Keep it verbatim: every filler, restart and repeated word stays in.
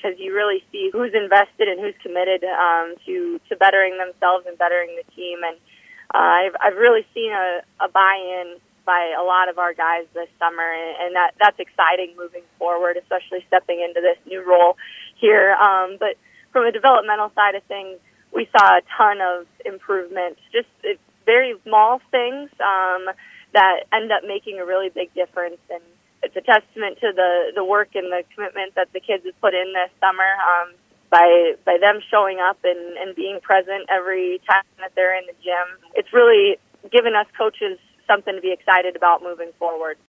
because you really see who's invested and who's committed um, to to bettering themselves and bettering the team. And uh, I've I've really seen a, a buy-in by a lot of our guys this summer, and that that's exciting moving forward, especially stepping into this new role here. Um, but from a developmental side of things, we saw a ton of improvement, just very small things um, that end up making a really big difference. And it's a testament to the, the work and the commitment that the kids have put in this summer um, by by them showing up and, and being present every time that they're in the gym. It's really given us coaches something to be excited about moving forward.